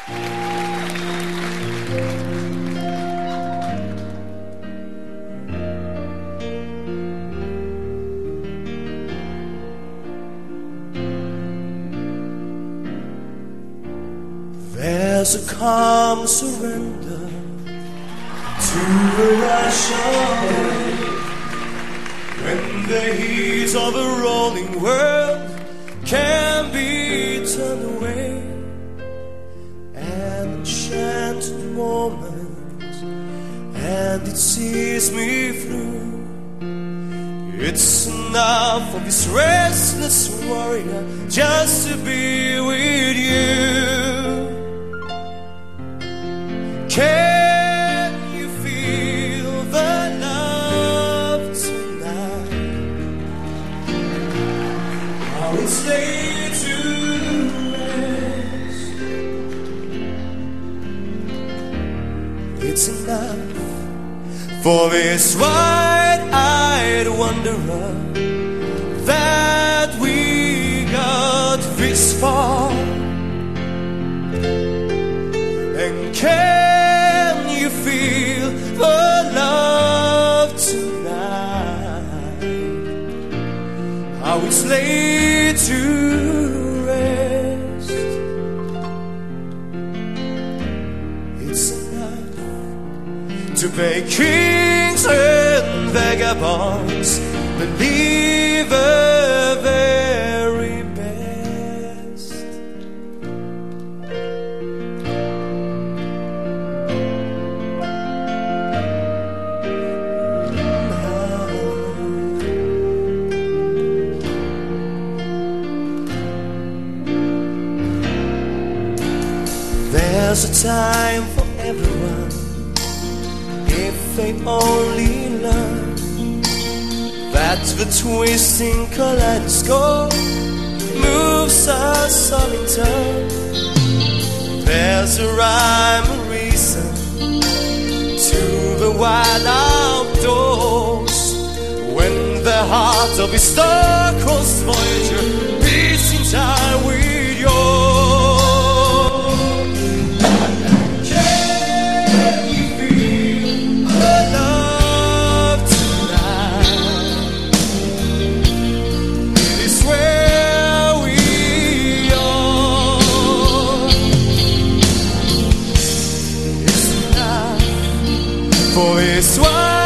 There's a calm surrender to a rush away when the heat of a rolling world can be turned away. An enchanted moment, and it sees me through. It's enough of this restless warrior just to be with you. Can you feel the love tonight? How it's laid to rest. It's enough for this wide-eyed wanderer that we got this far. And can you feel the love tonight? How it's laid to rest. It's enough to pay kings and vagabonds believe the very best. There's a time for everyone if they only learn that the twisting kaleidoscope moves us all in turn. There's a rhyme and reason to the wild outdoors when the heart of a star-crossed voyager beats in time with yours. For this one